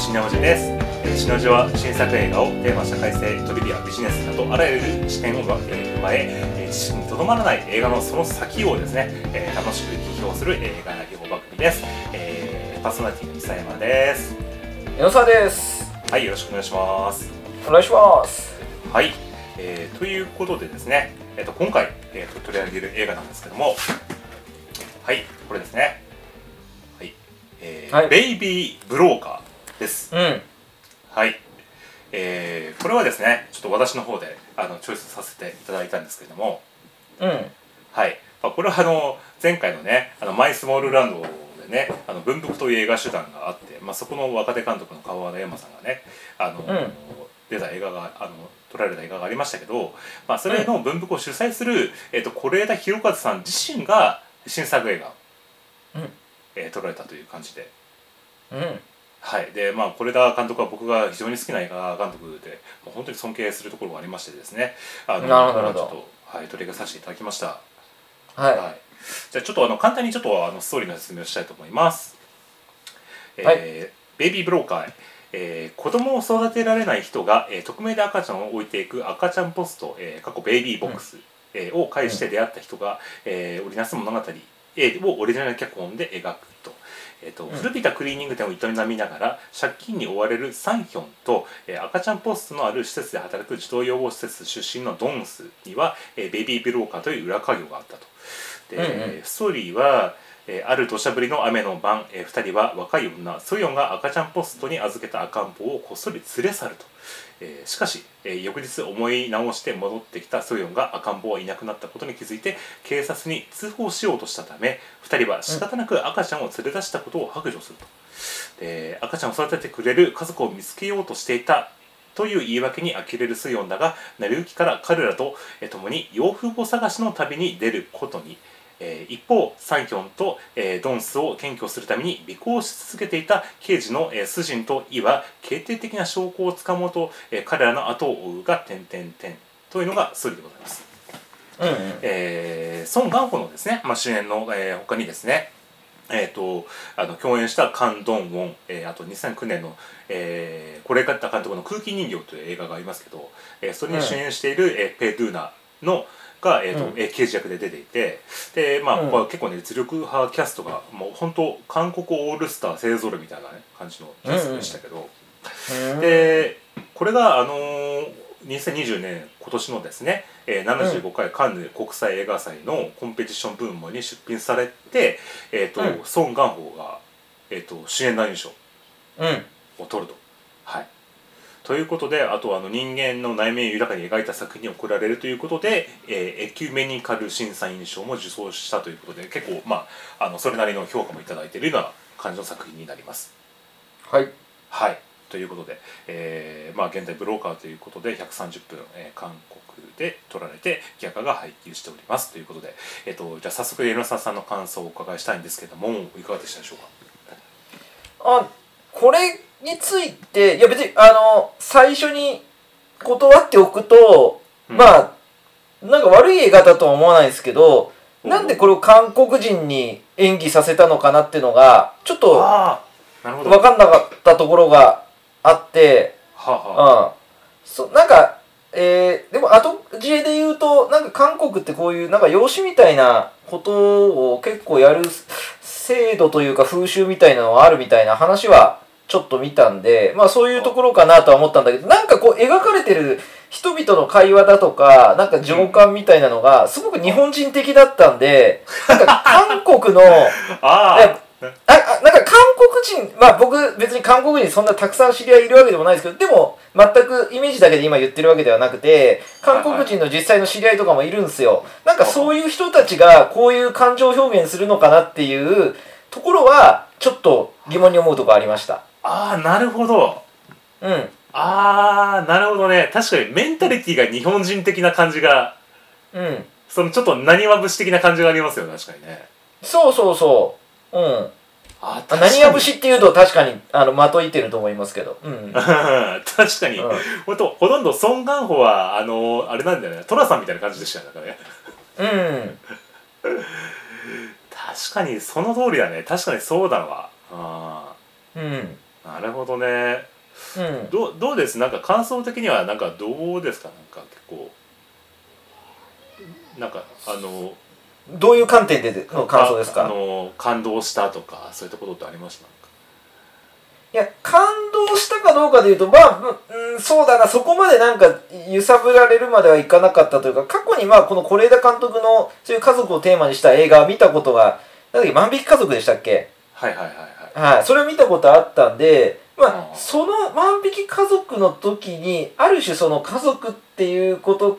シナオジです。シナオジは新作映画をテーマ、社会性、トリビア、ビジネスなどあらゆる視点を踏まえ、知識にとどまらない映画のその先をですね、楽しく批評する映画用番組です。パーソナリティの伊佐山です。 江野沢です。 はい、よろしくお願いします。 お願いします。 はい、ということでですね、今回、取り上げる映画なんですけども、はい、これですね。はい、ベイビー・ブローカーです。はい、これはですね、ちょっと私の方でチョイスさせていただいたんですけれども、はい、これは前回のね、マイスモールランドでね、文福という映画集団があって、そこの若手監督の川原山さんがね、出た映画が撮られた映画がありましたけど、それの文福を主催する是枝裕和さん自身が新作映画撮られたという感じで、はい、で是枝監督は僕が非常に好きな映画監督で、もう本当に尊敬するところがありましてですね、 なるほど。 ちょっと、はい、取り上げさせていただきました。 はい、 はい、じゃあちょっと簡単にちょっとストーリーの説明をしたいと思います。 はい、 ベイビーブローカー、子供を育てられない人が、匿名で赤ちゃんを置いていく赤ちゃんポスト、過去ベイビーボックス、を介して出会った人が、織りなす物語をオリジナル脚本で描くと。古びたクリーニング店を営みながら借金に追われるサンヒョンと、赤ちゃんポストのある施設で働く児童養護施設出身のドンスには、ベイビーブローカーという裏稼業があったと。で、ストーリーは、ある土砂降りの雨の晩、2人は若い女ソヨンが赤ちゃんポストに預けた赤ん坊をこっそり連れ去ると。しかし、翌日思い直して戻ってきたソヨンが赤ん坊はいなくなったことに気づいて警察に通報しようとしたため、2人は仕方なく赤ちゃんを連れ出したことを白状すると。で、赤ちゃんを育ててくれる家族を見つけようとしていたという言い訳に呆れるソヨンだが、成り行きから彼らと共に養父母探しの旅に出ることに。一方サンヒョンと、ドンスを検挙するために尾行し続けていた刑事の、スジンとイは決定的な証拠をつかもうと、彼らの後を追うが点々点というのがストーリーでございます。ソン・ガンホのですね、主演の、他にですね、共演したカン・ドンウォン、あと2009年の是枝監督の空気人形という映画がありますけど、それに主演している、ペ・ドゥーナのが、刑事役で出ていて、でここは結構ね実力派キャストがもう本当韓国オールスター勢ぞろいみたいな、ね、感じのキャストでしたけど、でこれが2020年今年のですね、75回カンヌ国際映画祭のコンペティション部門に出品されて、ソン・ガンホが、主演男優賞を取ると。はい、ということで、あと人間の内面を豊かに描いた作品に贈られるということで、エキュメニカル審査員賞も受賞したということで、結構それなりの評価もいただいているような感じの作品になります。 はい、 はい、ということで、現在ブローカーということで130分、韓国で撮られてギャガが配給しておりますということで、じゃあ早速江ノ沢さんの感想をお伺いしたいんですけれども、いかがでしたでしょうか。 これについて、いや別に最初に断っておくと、なんか悪い映画だとは思わないですけど、なんでこれを韓国人に演技させたのかなっていうのがちょっと分かんなかったところがあって、なんか、でも後知恵で言うと、なんか韓国ってこういうなんか養子みたいなことを結構やる制度というか風習みたいなのがあるみたいな話はちょっと見たんで、そういうところかなとは思ったんだけど、なんかこう描かれてる人々の会話だとか、なんか情感みたいなのがすごく日本人的だったんで、なんか韓国のなんか韓国人、僕別に韓国人そんなたくさん知り合いいるわけでもないですけど、でも全くイメージだけで今言ってるわけではなくて、韓国人の実際の知り合いとかもいるんですよ。なんかそういう人たちがこういう感情表現するのかなっていうところはちょっと疑問に思うところありました。 なるほど。なるほどね。確かにメンタリティが日本人的な感じが、そのちょっと浪花節的な感じがありますよね。確かにね。 そう。何や節っていうと確かに的いてると思いますけど、 確かに、ほとんどソン・ガンホはあれなんだよね、トラさんみたいな感じでしたね。確かにその通りだね。確かにそうだわ。ななるほどね。 うん、 どうですなんか感想的にはなんかどうですか、なんか結構なんかどういう観点での感想ですか？ 感動したとかそういったことってありましたなんか？ いや、感動したかどうかでいうと、まあ、そうだな、そこまでなんか揺さぶられるまではいかなかったというか、過去にまあこの是枝監督のそういう家族をテーマにした映画を見たことが、なんだっけ、万引き家族でしたっけ？ はいはいはいはい、それを見たことあったんで、まあ、 はい。 その万引き家族の時に、ある種その家族っていうことって、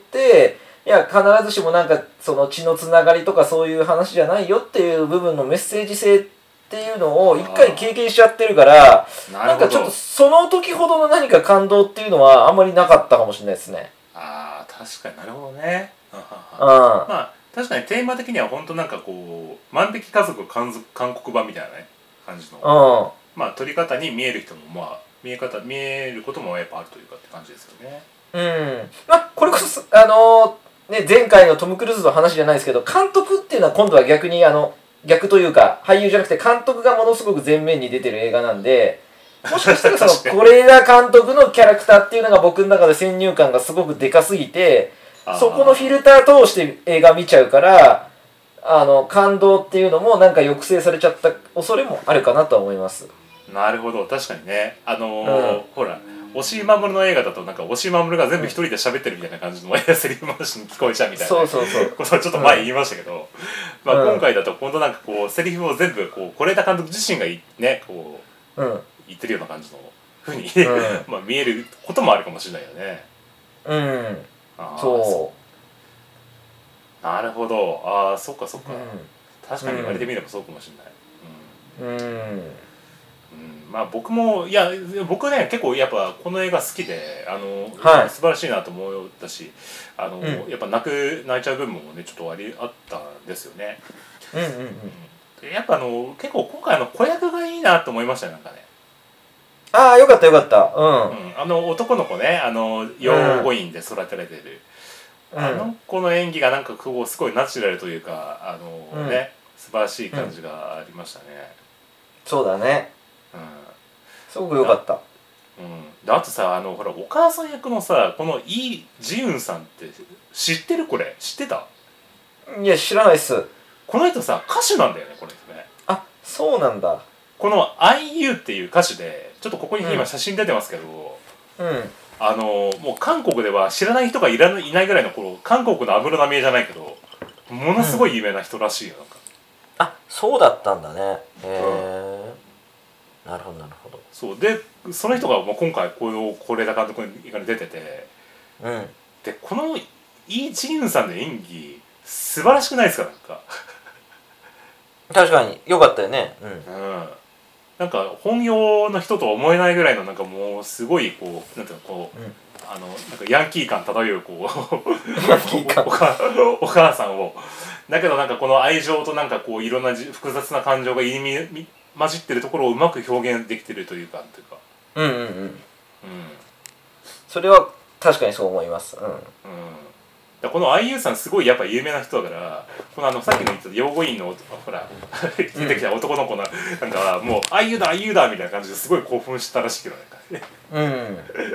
いや、必ずしもなんかその血のつながりとかそういう話じゃないよっていう部分のメッセージ性っていうのを一回経験しちゃってるから、 なるほなんかちょっとど。 その時ほどの何か感動っていうのはあんまりなかったかもしれないですね。 ああ確かになるほどね。 うん。 まあ確かにテーマ的には本当なんかこう万引き家族韓国版みたいなね感じの、 うん。 まあ撮り方に見える人もまあ見えることもやっぱあるというかって感じですよね。 うん。まあ、これこそ、ね、前回のトム・クルーズの話じゃないですけど、監督っていうのは今度は逆に、逆というか、俳優じゃなくて監督がものすごく前面に出てる映画なんで、もしかしたらその、 確かに。 是枝監督のキャラクターっていうのが僕の中で先入観がすごくでかすぎて、そこのフィルター通して映画見ちゃうから、感動っていうのもなんか抑制されちゃった恐れもあるかなとは思います。 なるほど確かにねうん。 ほら押井守の映画だとなんか押井守が全部一人で喋ってるみたいな感じのセリフ回しに聞こえちゃうみたいなそうそうそう。 ことをちょっと前言いましたけど、まあ、 うん。 今回だと本当なんかこうセリフを全部こう是枝監督自身がねこうん。 う言ってるような感じのふうにうん。 まあ見えることもあるかもしれないよね。 うん。 ああそなるほど。ああそっかそっう。 か。確うん。 かに言われてみればそうかもしれない。 うん。うん。 まあ僕もいや僕ね結構やっぱこの映画好きでは素晴らしいなと思ったしい。うん。 やっぱ泣いちゃう部分もねちょっとあったんですよね。 うんうんうん。 でやっぱ結構今回子役がいいなと思いましたねなんかね。 ああ、よかったよかった。うん。 男の子ねうん。 養護院で育てられてるうん。 子の演技がなんかこうすごいナチュラルというかうん。 ね素晴らしいうん。 感じがありましたね。 そうだね。 うんすごくよかだった。 であとさほらお母さん役のさこのイ・ジウンさんって知ってるこれ知ってた？ いや、知らないっす。 この人さ歌手なんだよねこの人ね。 あ、そうなんだ。 この IU っていう歌手でちょっとここにうん。 今写真出てますけどうん。 もう韓国では知らない人がいないぐらいの頃韓国の安室奈美恵じゃないけどものすごうん。 い有名な人らしいよなんか。 あ、そうだったんだね。へうんえ。なるほど、なるほど。 そうでその人がもう今回この是枝監督の映画に出ててうん。 でこのイ・ジウンさんの演技素晴らしくないですかなんか。 確かに、よかったよね。うん。 なんか本業の人とは思えないぐらいのなんかもうすごいこうなんていうのこううん。 なんかヤンキー感漂うこヤンキーか。 お母さんをだけどなんかこの愛情となんかこういろんな複雑な感情が入り混じってるところをうまく表現できてるというかっていうか。 うんうんうん。 うんそれは確かにそう思います。うん。 この IU さんすごいやっぱ有名な人だからこのさっきの言った養護院のほら出てきた男の子なんかもう IU だ IU だみたいな感じですごい興奮したらしいけどね。 うん。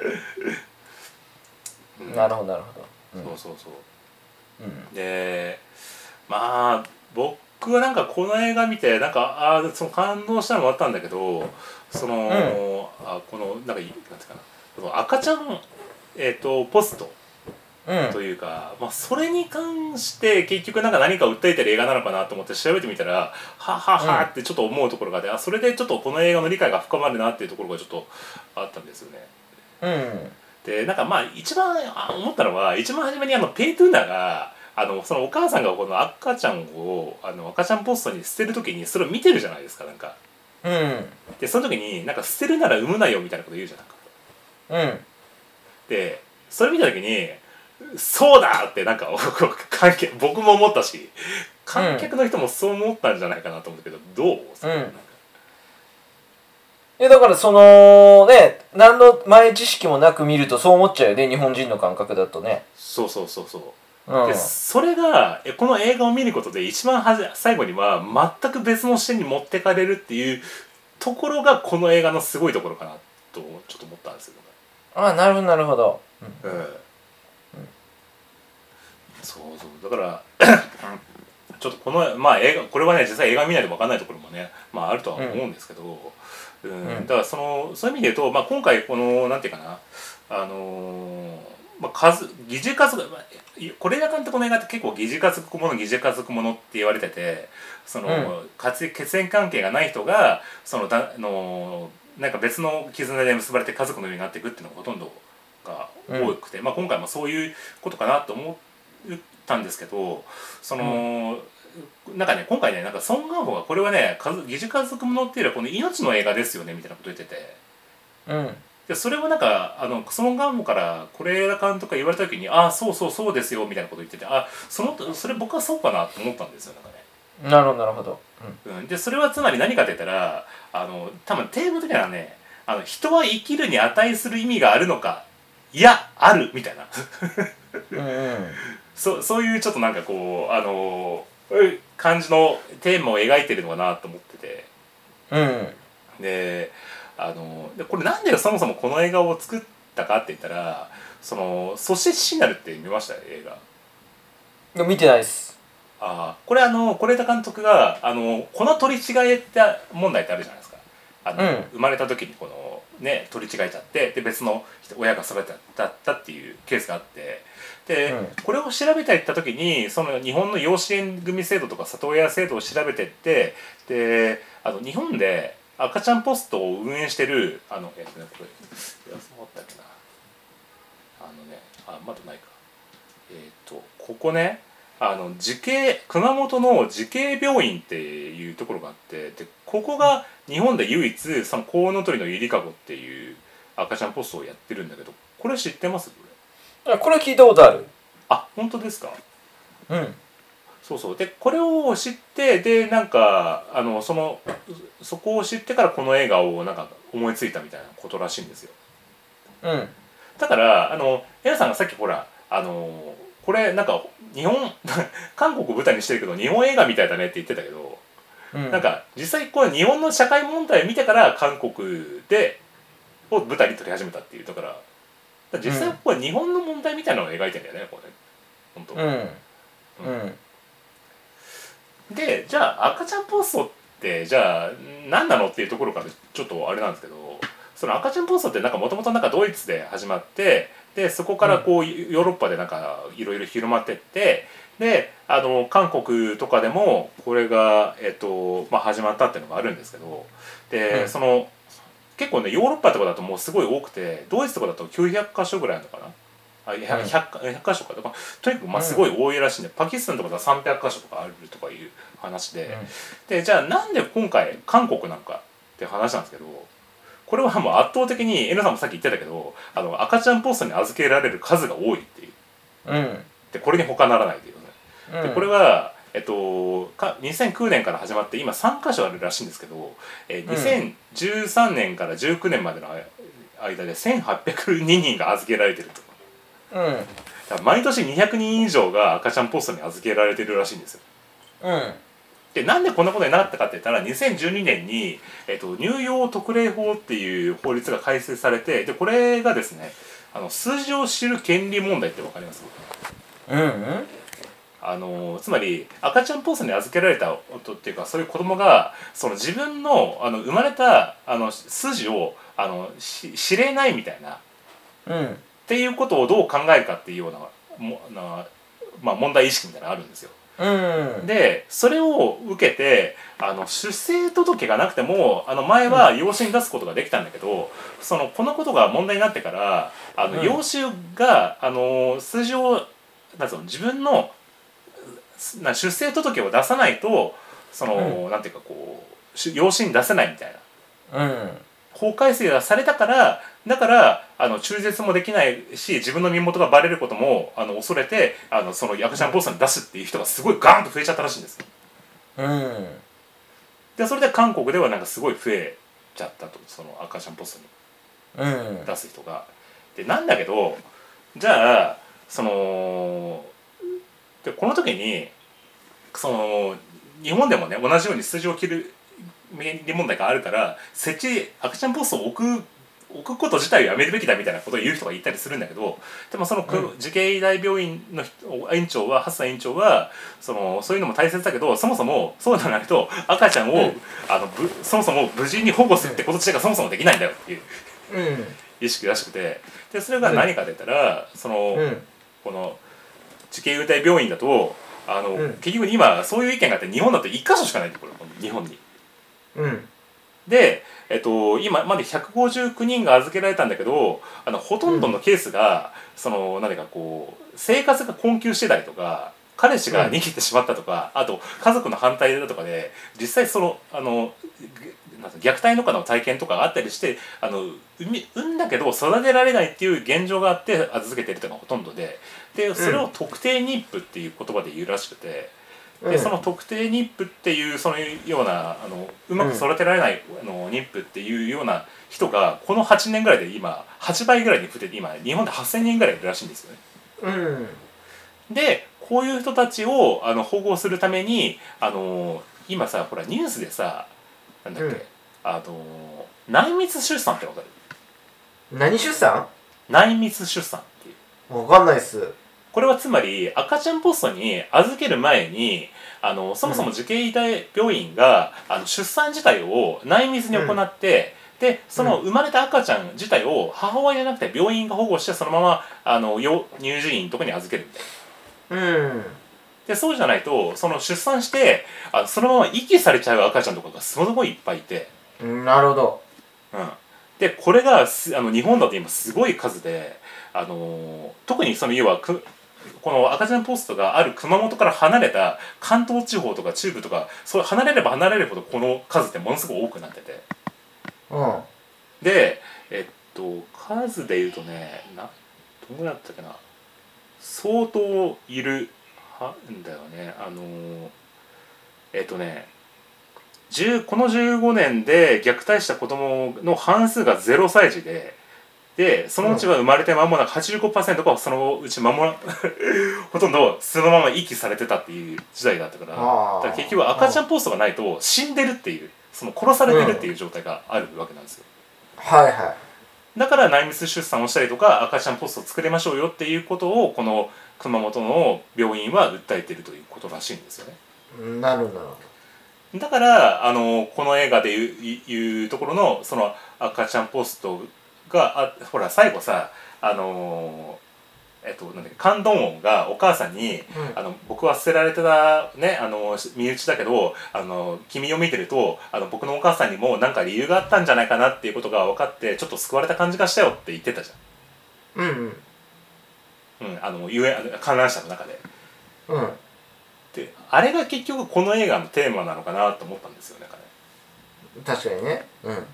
なるほど、なるほど。うん。 そうそうそううん。 でまあ僕はなんかこの映画見てなんかその感動したのもあったんだけどうん。 このなんていうかなこの赤ちゃんポストうん。 というか、まあ、それに関して結局なんか何か訴えてる映画なのかなと思って調べてみたらははうん。 はってちょっと思うところがあってそれでちょっとこの映画の理解が深まるなっていうところがちょっとあったんですよね。 うん。 でなんかまあ一番思ったのは一番初めにペイトゥーナがそのお母さんがこの赤ちゃんを赤ちゃんポストに捨てる時にそれを見てるじゃないですかなんか。 うん。 でその時になんか捨てるなら産むなよみたいなこと言うじゃんか。 うん。 でそれ見た時にそうだってなんか僕も思ったし観うん。 客の人もそう思ったんじゃないかなと思うけどどうそれはなんか。 だからそのね、何の前知識もなく見るとそう思っちゃうよね、日本人の感覚だとね。 そうそうそうそうでうん。 それがこの映画を見ることで一番最後には全く別の視点に持ってかれるっていうところがこの映画のすごいところかなとちょっと思ったんですよね。 ああ、なるほどなるほど。 そうそうだからちょっとこのまあ映画これはね実際映画見ないと分かんないところもねまああるとは思うんですけど、だからそういう意味で言うと、まあ、今回このなんていうかなまあ、疑似家族是枝監督の映画って結構疑似家族もの疑似家族ものって言われてて血縁関係がない人がなんか別の絆で結ばれて家族のようになっていくっていうのがほとんどが多くて、まあ、今回もそういうことかなと思ったんですけどなんかね今回ねなんかソン・ガンホがこれはね疑似家族ものっていうよりはこの命の映画ですよねみたいなこと言ってて。でそれをなんかソン・ガンホから是枝監督が言われた時に「ああそうですよ」みたいなこと言っててそれ僕はそうかなと思ったんですよなんかね。 なるほどなるほど。 でそれはつまり何かって言ったら多分テーマ的にはね人は生きるに値する意味があるのかいやあるみたいなそういうちょっとなんかこう感じのテーマを描いてるのかなと思ってて。でこれなんでそもそもこの映画を作ったかって言ったらそして父なるって見ました映画。 見てないです。 これ是枝監督がこの取り違えた問題ってあるじゃないですか。生まれた時にこのね取り違えちゃってで別の親が育てたっていうケースがあってで、これを調べていった時にその日本の養子縁組制度とか里親制度を調べてってで日本で赤ちゃんポストを運営してるこれそうだったっけなまだないかここね熊本の慈恵病院っていうところがあってでここが日本で唯一そのコウノトリのゆりかごっていう赤ちゃんポストをやってるんだけどこれ知ってます？ これ聞いたことある。 本当ですか？そうでこれを知ってでなんかそこを知ってからこの映画をなんか思いついたみたいなことらしいんですよ。だからエラさんがさっきほらこれなんか韓国を舞台にしてるけど日本映画みたいだねって言ってたけど、なんか実際これ日本の社会問題を見てから韓国を舞台に撮り始めたっていうだから実際これ日本の問題みたいなのを描いてんだよねこれ本当。でじゃあ赤ちゃんポストってじゃあ何なのっていうところからちょっとあれなんですけどその赤ちゃんポストってもともとドイツで始まってでそこからこうヨーロッパでなんかいろいろ広まってってで韓国とかでもこれが、始まったっていうのがあるんですけどで、結構ねヨーロッパとかだともうすごい多くてドイツとかだと900箇所ぐらいあるのかな。100箇所かとかとにかくすごい多いらしいんで、パキスタンとかだと300箇所とかあるとかいう話で、でじゃあなんで今回韓国なんかって話なんですけどこれはもう圧倒的にNさんもさっき言ってたけど赤ちゃんポストに預けられる数が多いっていう、でこれに他ならないっていうね、でこれは2009年から始まって今3箇所あるらしいんですけど、2013年から19年までの間で1802人が預けられてると。だから毎年200人以上が赤ちゃんポストに預けられてるらしいんですよ。でなんでこんなことになったかって言ったら2012年に、乳幼特例法っていう法律が改正されてでこれがですね数字を知る権利問題って分かります？つまり赤ちゃんポストに預けられた夫っていうかそういう子供が自分の生まれた数字を知れないみたいな、っていうことをどう考えるかっていうような問題意識みたいなのがあるんですよ。でそれを受けて出生届がなくても前は養子に出すことができたんだけどこのことが問題になってから養子が数字を自分の出生届を出さないとなんていうかこう養子に出せないみたいな、法改正がされたからだから中絶もできないし自分の身元がバレることも恐れてその赤ちゃんポストに出すっていう人がすごいガーンと増えちゃったらしいんですよ。でそれで韓国ではなんかすごい増えちゃったとその赤ちゃんポストに出す人が。でなんだけどじゃあでこの時に日本でもね同じように数字を権利問題があるから赤ちゃんポストを置くこと自体をやめるべきだみたいなことを言う人がいたりするんだけど、でもその慈恵医大病院の院長は蓮田院長はそういうのも大切だけど、そもそもそうじゃないと赤ちゃんを、そもそも無事に保護するってこと自体がそもそもできないんだよっていう、意識らしくて、でそれが何かといったらこの慈恵医大病院だと結局今そういう意見があって、日本だって1箇所しかないってこれ日本に。で、今まで159人が預けられたんだけど、ほとんどのケースが、何かこう生活が困窮してたりとか、彼氏が逃げてしまったとか、あと家族の反対だとかで実際虐待とかの体験とかがあったりして、産んだけど育てられないっていう現状があって預けてるっていうのがほとんどで、それを特定妊婦っていう言葉で言うらしくて。でその特定妊婦っていうそのようなうまく育てられない妊婦っていうような人がこの8年ぐらいで今8倍ぐらいに増えて、今日本で8000人ぐらいいるらしいんですよね。でこういう人たちを保護するために今さほらニュースでさなんだっけ、内密出産ってわかる？ 何出産？ 内密出産っていう。 わかんないっす。 これはつまり赤ちゃんポストに預ける前にそもそも慈恵医大病院が出産自体を内密に行って、でその生まれた赤ちゃん自体を母親じゃなくて病院が保護して、そのまま乳児院のとこに預けるみたいな。でそうじゃないと出産してそのまま遺棄されちゃう赤ちゃんとかがすごいいっぱいいて。 なるほど。 でこれが日本だと今すごい数で特に要はこの赤ちゃんポストがある熊本から離れた関東地方とか中部とか、そう離れれば離れるほどこの数ってものすごく多くなってて、で数でいうとねどんぐらいだったっけな、相当いるんだよね。この15年で虐待した子供の半数が0歳児でそのうちは生まれて間もなく 85% がそのうちほとんどそのまま遺棄されてたっていう時代だったから、だから結局赤ちゃんポストがないと死んでるっていう、殺されてるっていう状態があるわけなんですよ。だから内密出産をしたりとか赤ちゃんポストを作りましょうよっていうことをこの熊本の病院は訴えてるということらしいんですよね。 なるほど。だからこの映画でいうところのその赤ちゃんポストがほら最後さ感動音がお母さんに、僕は捨てられてたね身内だけど君を見てると僕のお母さんにも何か理由があったんじゃないかなっていうことが分かってちょっと救われた感じがしたよって言ってたじゃん。観覧車の中で。であれが結局この映画のテーマなのかなと思ったんですよね。 確かにね。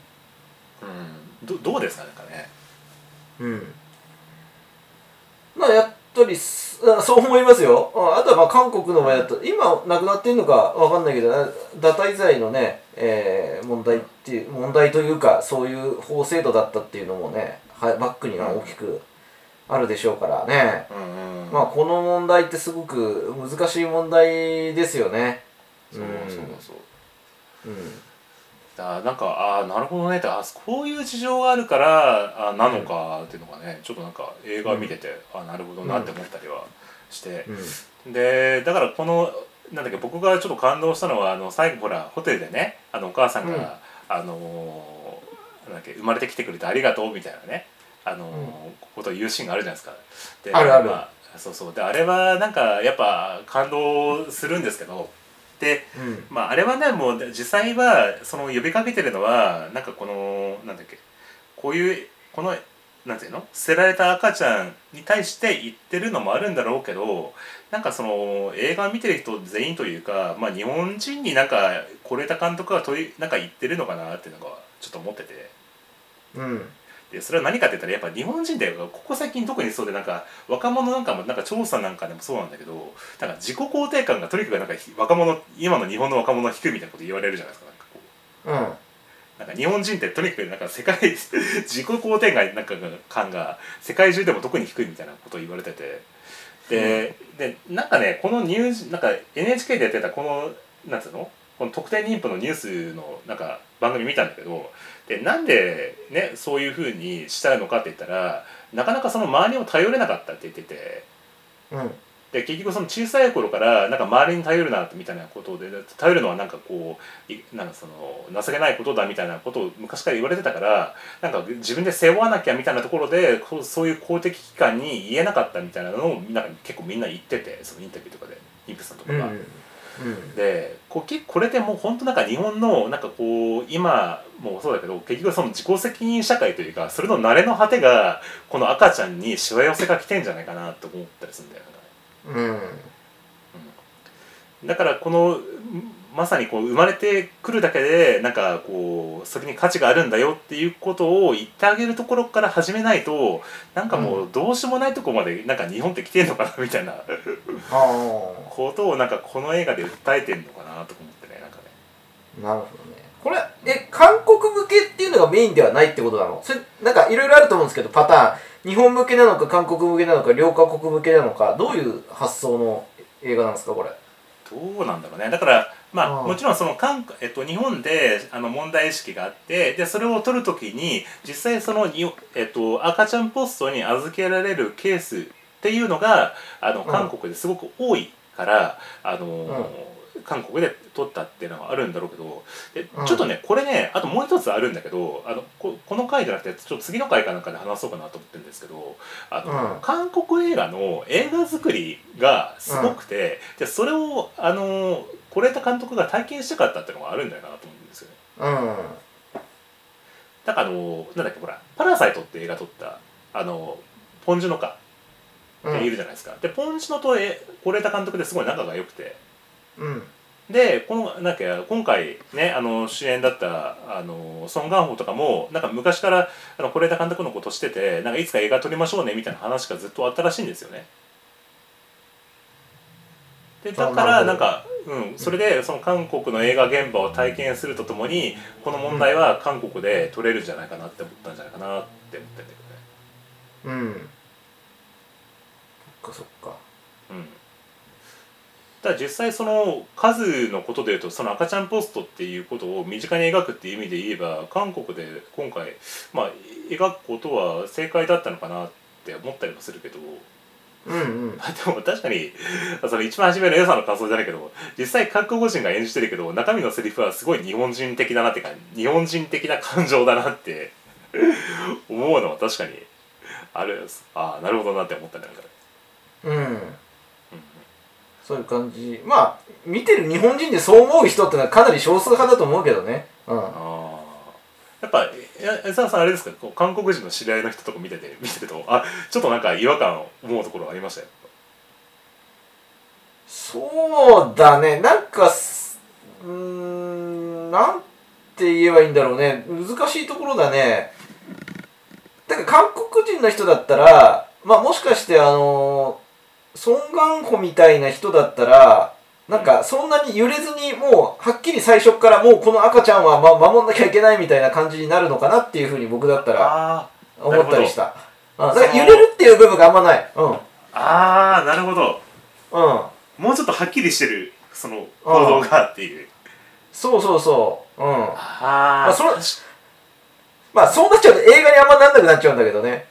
どうですかね。 まあやっぱりそう思いますよ。あとは韓国の場合だと今なくなってるのかわかんないけど、堕胎罪のね、問題というかそういう法制度だったっていうのもねバックには大きくあるでしょうからね。この問題ってすごく難しい問題ですよね。 なんかなるほどねってこういう事情があるからなのかっていうのがね、ちょっとなんか映画見ててなるほどなって思ったりはして、でだからこのなんだっけ、僕がちょっと感動したのは最後ほらホテルでねお母さんが、なんだっけ生まれてきてくれてありがとうみたいなねことを言うシーンがあるじゃないですか。であるある。 であれはなんかやっぱ感動するんですけど。であれはねもう実際は呼びかけてるのはなんかなんだっけこのなんていうの捨てられた赤ちゃんに対して言ってるのもあるんだろうけど、なんか映画を見てる人全員というか、日本人になんか是枝監督がなんか言ってるのかなっていうのがちょっと思ってて。でそれは何かって言ったらやっぱ日本人でここ最近特にそうで、なんか若者なんかもなんか調査なんかでもそうなんだけど、なんか自己肯定感がとにかくなんか今の日本の若者は低いみたいなこと言われるじゃないですか。なんか日本人ってとにかくなんか自己肯定感が世界中でも特に低いみたいなことを言われてて、でなんかねこのなんか NHK でやってたこのなんつうのこの特定妊婦のニュースのなんか番組見たんだけど、でなんでねそういうふうにしたのかって言ったら、なかなかその周りを頼れなかったって言ってて、で結局その小さい頃からなんか周りに頼るなみたいなことで、頼るのはなんかこうなんかその情けないことだみたいなことを昔から言われてたから、なんか自分で背負わなきゃみたいなところでそういう公的機関に言えなかったみたいなのをなんか結構みんな言ってて、そのインタビューとかで妊婦さんとかが。でこれでもう本当なんか日本のなんかこう今もそうだけど、結局その自己責任社会というか、それの慣れの果てがこの赤ちゃんにしわ寄せが来てんじゃないかなと思ったりするんだよね。だからこのまさにこう生まれてくるだけでなんかこうそれに価値があるんだよっていうことを言ってあげるところから始めないと、なんかもうどうしようもないところまでなんか日本って来てんのかなみたいなことをなんかこの映画で訴えてんのかなと思ってね、なんかね。 なるほどね。これ韓国向けっていうのがメインではないってことなの？それなんかいろいろあると思うんですけど、パターン日本向けなのか韓国向けなのか両カ国向けなのか、どういう発想の映画なんですかこれ？ どうなんだろうね。だからもちろんその日本で問題意識があって、でそれを取るときに実際その赤ちゃんポストに預けられるケースっていうのが韓国ですごく多いから、韓国で撮ったっていうのはあるんだろうけど、でちょっとねこれね、あともう一つあるんだけど、この回じゃなくてちょっと次の回かなんかで話そうかなと思ってるんですけど、韓国映画の映画作りがすごくて、でそれを是枝監督が体験したかったっていうのがあるんだよなと思うんですよね。だからなんだっけ、ほら「パラサイト」って映画撮ったポン・ジュノカっているじゃないですか。でポン・ジュノと是枝監督ですごい仲が良くて。でなんか今回ね主演だったソン・ガンホとかもなんか昔から是枝監督のことしてて、なんかいつか映画撮りましょうねみたいな話がずっとあったらしいんですよね。でだからなんか、それでその韓国の映画現場を体験するとともに、この問題は韓国で撮れるんじゃないかなって思ったんじゃないかなって思ってんだけどね。 そっか。 ただ実際その数のことでいうと、その赤ちゃんポストっていうことを身近に描くっていう意味で言えば、韓国で今回描くことは正解だったのかなって思ったりもするけど、でも確かにその一番初めの良さの感想じゃないけど、実際韓国人が演じてるけど中身のセリフはすごい日本人的だなっていうか、日本人的な感情だなって思うのは確かにある。なるほどなって思ったね、なんかね。 そういう感じ。見てる日本人でそう思う人ってのはかなり少数派だと思うけどね。 やっぱ江澤さんあれですか、韓国人の知り合いの人とか見てるとちょっとなんか違和感を思うところありましたよ。 そうだね、なんかなんて言えばいいんだろうね、難しいところだね。だから韓国人の人だったらもしかしてソン・ガンホみたいな人だったらなんかそんなに揺れずに、もうはっきり最初からもうこの赤ちゃんは守んなきゃいけないみたいな感じになるのかなっていうふうに僕だったら思ったりした。だから揺れるっていう部分があんまない。 なるほど。もうちょっとはっきりしてるその行動がっていう。そうそうなっちゃうと映画にあんまなんなくなっちゃうんだけどね。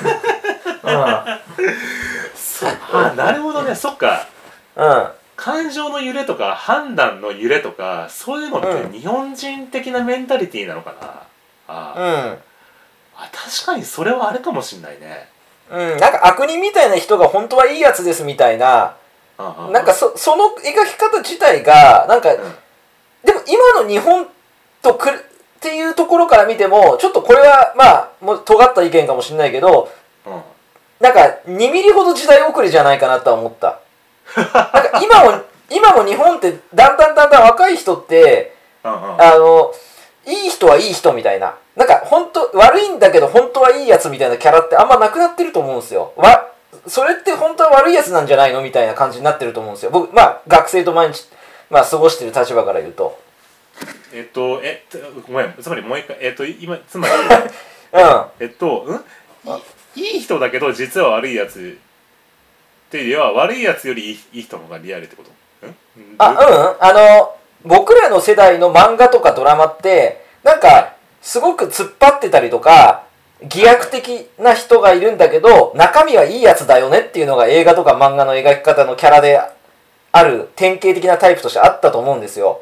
なるほどね、そっか。感情の揺れとか判断の揺れとか、そういうのって日本人的なメンタリティーなのかな。確かにそれはあれかもしんないね。 なんか悪人みたいな人が本当はいいやつですみたいな、なんかその描き方自体がなんか、でも今の日本っていうところから見てもちょっとこれはもう尖った意見かもしれないけど、なんか2ミリほど時代遅れじゃないかなとは思った。なんか今も日本ってだんだん若い人っていい人はいい人みたいな、なんか本当悪いんだけど本当はいいやつみたいなキャラってあんまなくなってると思うんですよ。それって本当は悪いやつなんじゃないのみたいな感じになってると思うんですよ。僕学生と毎日過ごしてる立場から言うと。 ごめん、つまりもう一回今つまりいい人だけど実は悪いやつっていうよりは、悪いやつよりいい人の方がリアルってこと？ 僕らの世代の漫画とかドラマってなんかすごく突っ張ってたりとか偽悪的な人がいるんだけど中身はいいやつだよねっていうのが映画とか漫画の描き方のキャラである典型的なタイプとしてあったと思うんですよ。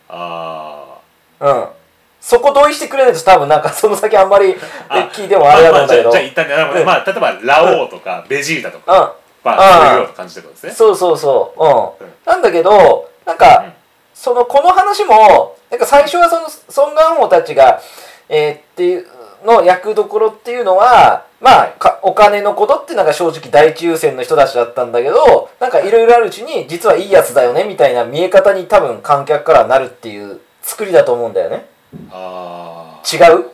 そこ同意してくれないと多分なんかその先あんまり聞いてもあれだと思うんだけど、 じゃあ一旦ね、例えばラオウとかベジータとか、そういうような感じってことですね。 そうなんだけどなんか、この話もなんか最初はそのソン・ガンホたちがっていうの役どころっていうのはお金のことっていうのが正直第一優先の人たちだったんだけどなんかいろいろあるうちに実はいいやつだよねみたいな見え方に多分観客からなるっていう作りだと思うんだよね。違う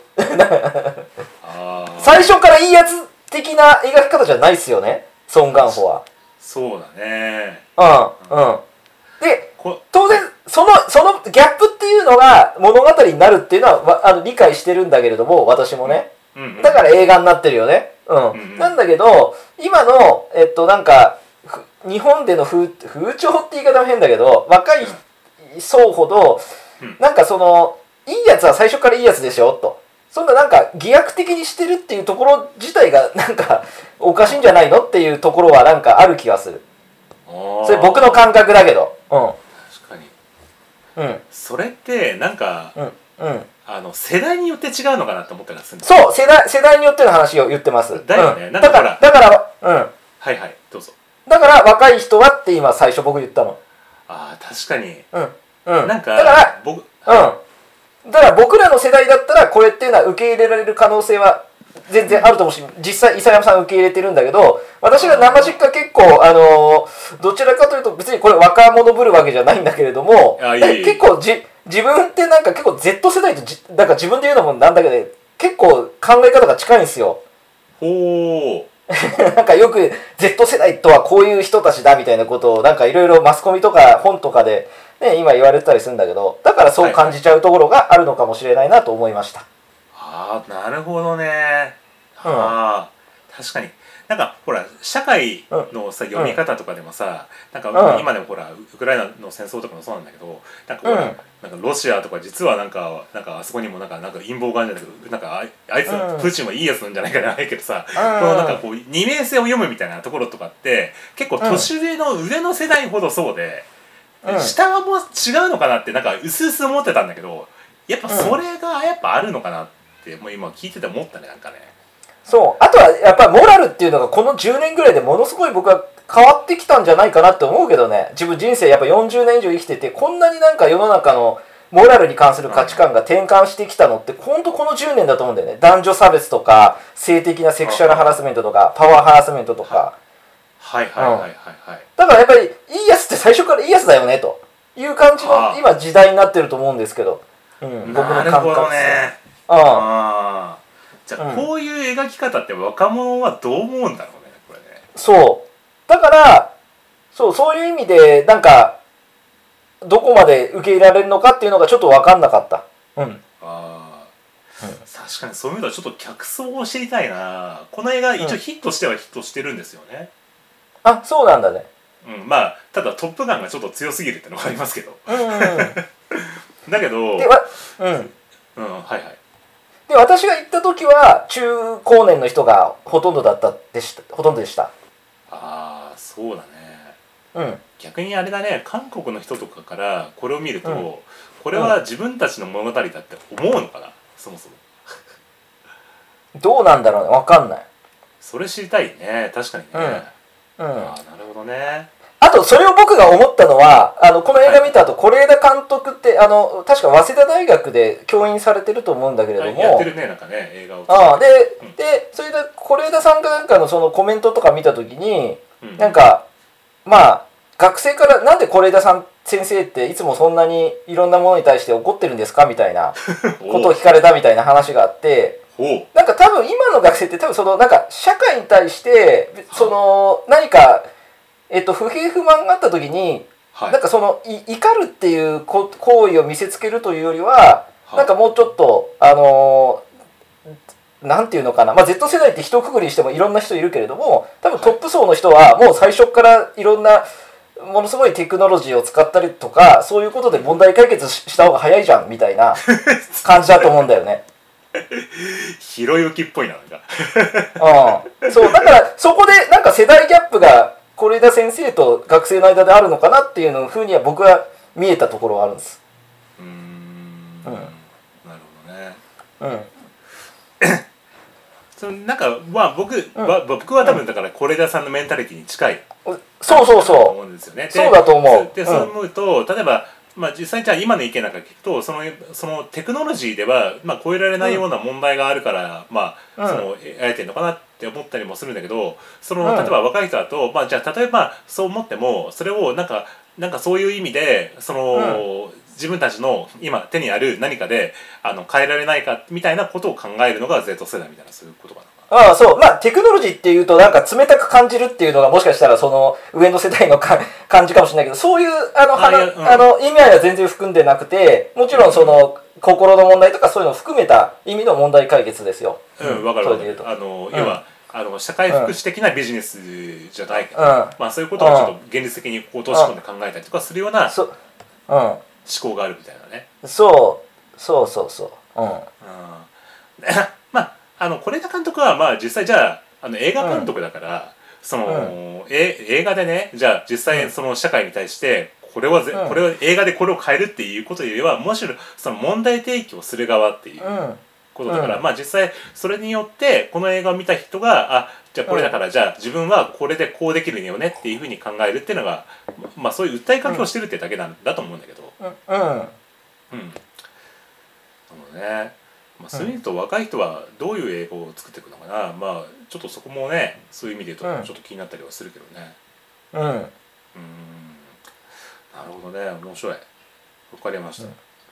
最初からいいやつ的な描き方じゃないっすよねソン・ガンホは。 そうだね。 で当然そのギャップっていうのが物語になるっていうのは理解してるんだけれども私もね、だから映画になってるよね。なんだけど今のなんか日本での風潮って言い方も変だけど若い層ほどなんかいいやつは最初からいいやつでしょとそんななんか偽悪的にしてるっていうところ自体がなんかおかしいんじゃないのっていうところはなんかある気がする。それ僕の感覚だけど。 確かに。それってなんか世代によって違うのかなって思ったりするんです。 そう世代によっての話を言ってます。 だよね。 だからはいはいどうぞ。 だから若い人はって今最初僕言ったの。 確かに。 なんかだから僕らの世代だったらこれっていうのは受け入れられる可能性は全然あると思うし実際伊佐山さん受け入れてるんだけど私が生実家結構どちらかというと別にこれ若者ぶるわけじゃないんだけれども結構自分ってなんか結構 Z 世代となんか自分で言うのもなんだけど結構考え方が近いんですよ。なんかよく Z 世代とはこういう人たちだみたいなことをなんかいろいろマスコミとか本とかで、ね、今言われてたりするんだけどだからそう感じちゃうところがあるのかもしれないなと思いました。 なるほどね。確かになんかほら社会のさ読み方とかでもさなんか今でもほらウクライナの戦争とかもそうなんだけどなんかほらなんかロシアとか実はなんかあそこにもなんか陰謀があるんだけどなんかあいつはプーチンはいいやつなんじゃないかなけどさこのなんかこう二面性を読むみたいなところとかって結構年上の上の世代ほどそうで下も違うのかなってなんか薄々思ってたんだけどやっぱそれがやっぱあるのかなってもう今聞いてて思ったねなんかね。 そうあとはやっぱりモラルっていうのがこの10年ぐらいでものすごい僕は変わってきたんじゃないかなって思うけどね。自分人生やっぱ40年以上生きててこんなになんか世の中のモラルに関する価値観が転換してきたのってほんとこの10年だと思うんだよね。男女差別とか性的なセクシュアルハラスメントとかパワーハラスメントとかだからやっぱりいいやつって最初からいいやつだよねという感じの今時代になってると思うんですけど、僕の感覚。なるほどね。 じゃあこういう描き方って若者はどう思うんだろうねこれね。 そうだからそういう意味でなんかどこまで受け入れられるのかっていうのがちょっと分かんなかった。確かにそういう意味ではちょっと客層を知りたいな。この映画一応ヒットしてはヒットしてるんですよね。 そうなんだね。 ただ「トップガン」がちょっと強すぎるってのがありますけどだけどで私が行った時は中高年の人がほとんどでした。 そうだね。逆にあれだね韓国の人とかからこれを見ると、これは自分たちの物語だって思うのかなそもそもどうなんだろうね分かんない。 それ知りたいね確かにね。なるほどね。 あとそれを僕が思ったのはこの映画見た後是枝監督って確か早稲田大学で教員されてると思うんだけれどもやってるねなんかね映画をでそれで是枝さんかなんかのそのコメントとか見た時になんか学生からなんで是枝さん先生っていつもそんなにいろんなものに対して怒ってるんですかみたいなことを聞かれたみたいな話があってなんか多分今の学生って多分なんか社会に対して何か不平不満があった時になんか怒るっていう行為を見せつけるというよりはなんかもうちょっとなんていうのかな、Z 世代って一括りにしてもいろんな人いるけれども多分トップ層の人はもう最初からいろんなものすごいテクノロジーを使ったりとかそういうことで問題解決した方が早いじゃんみたいな感じだと思うんだよね。 ひろゆきっぽいな、なんかそうだからそこでなんか世代ギャップが是枝先生と学生の間であるのかなっていうのふうには僕は見えたところがあるんです。 なるほどね。なんかまあ僕は多分だから是枝さんのメンタリティに近いそうと思うんですよね。 そうだと思う。 でそう思うと例えばまあ、実際じゃあ今の意見なんか聞くとそのテクノロジーでは、まあ、超えられないような問題があるから、まあそのあえてるのかなって思ったりもするんだけど例えば若い人だと、まあ、じゃあ例えばそう思ってもそれをなんかそういう意味で自分たちの今手にある何かで変えられないかみたいなことを考えるのが Z 世代みたいなそういうことかな。 そうまあテクノロジーっていうとなんか冷たく感じるっていうのがもしかしたらその上の世代の感じかもしれないけどそういう意味合いは全然含んでなくてもちろんその心の問題とかそういうのを含めた意味の問題解決ですよ。 わかるわかる。要は社会福祉的なビジネスじゃないけど、まあそういうことをちょっと現実的にこう通し込んで考えたりとかするような思考があるみたいなね。そうまあ是枝監督はまあ実際じゃあ映画監督だから、映画でねじゃあ実際その社会に対してこれは映画でこれを変えるっていうことよりはむしろその問題提起をする側っていうことだから、まあ実際それによってこの映画を見た人がじゃあこれだからじゃあ自分はこれでこうできるよねっていうふうに考えるっていうのがまあそういう訴えかけをしてるってだけなんだと思うんだけど。まあ、そういう意味で言うと若い人はどういう映画を作っていくのかな、まあちょっとそこもねそういう意味で言うとちょっと気になったりはするけどね。なるほどね、面白い。わかりました。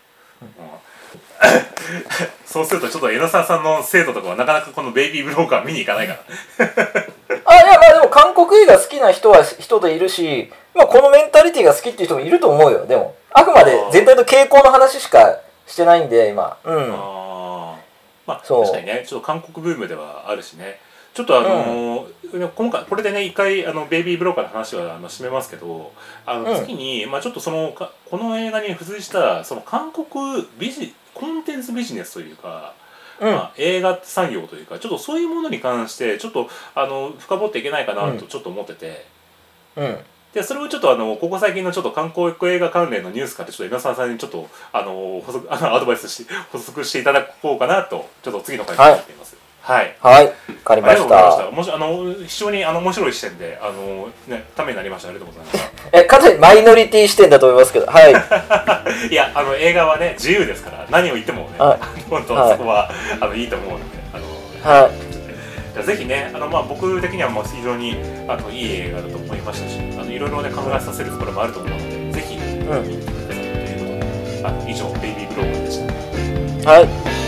そうするとちょっと江ノ沢さんの生徒とかはなかなかこのベイビーブローカー見に行かないかな。 いやまあでも韓国映画好きな人は人でいるし、まあ、このメンタリティが好きっていう人もいると思うよ。でもあくまで全体の傾向の話しかしてないんで今。 まあ確かにねちょっと韓国ブームではあるしね。ちょっと今回これでね一回ベイビーブローカーの話は締めますけど次に、まあ、ちょっとこの映画に付随したその韓国コンテンツビジネスというか、まあ、映画産業というかちょっとそういうものに関してちょっと深掘っていけないかなとちょっと思ってて。でそれをちょっとここ最近のちょっと韓国映画関連のニュースからちょっと江ノ沢さんにちょっとアドバイスして補足していただこうかなとちょっと次の回に思っています。はいわかりました。 非常に面白い視点でためになりました。ありがとうございました。 かなりマイノリティ視点だと思いますけどいや映画はね自由ですから何を言ってもね本当そこはいいと思うのでぜひねまあ、僕的には非常にいい映画だと思いましたしいろいろね考えさせるところもあると思うのでぜひ見てくださいということで以上ベイビーブローカーでした。